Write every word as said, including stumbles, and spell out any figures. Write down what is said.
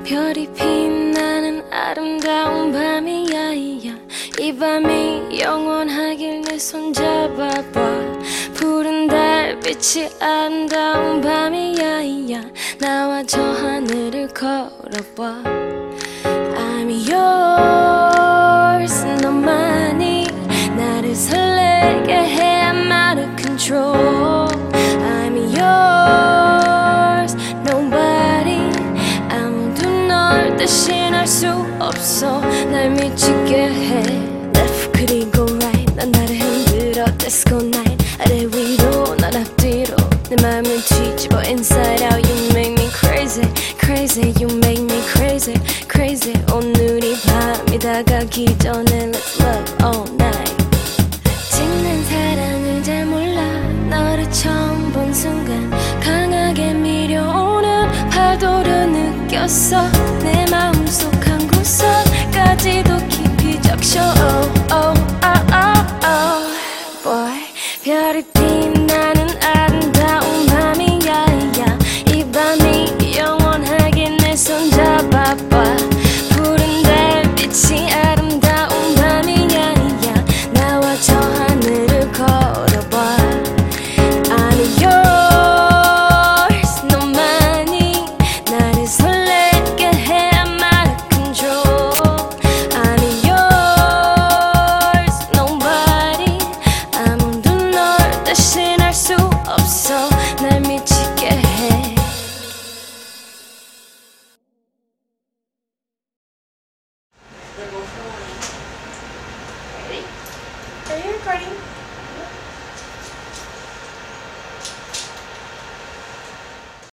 별이 빛나는 아름다운 밤이야. 이 밤이 영원하길 내 손 잡아봐. 푸른 달빛이 아름다운 밤이야. 나와 저 하늘을 걸어봐. I'm yours. 너만이 나를 설레게 해. I'm out of control. I'm yours. Nobody 아무도 널 대신할 수 없어. 날 미치게 해. Left 그리고 right 난 나를 흔들어. Let's go night. 아래 위로 난 앞뒤로 내 맘을 뒤집어 inside out. You make me crazy crazy. You make me crazy crazy. 오늘이 밤이 다가기 전에 Let's love all night.